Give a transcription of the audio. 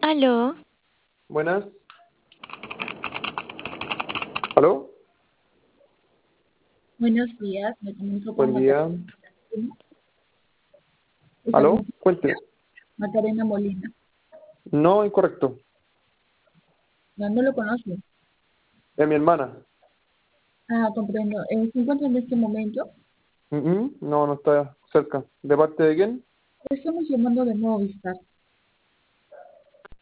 Aló, Buenas. ¿Aló? Buenos días, me comunico con Buen día. Macarena. Esta ¿Aló? Cuente. Macarena Molina. No, incorrecto. No lo conozco. Es mi hermana. Comprendo. ¿Se encuentra en este momento? No, no está cerca. ¿De parte de quién? Estamos llamando de Movistar.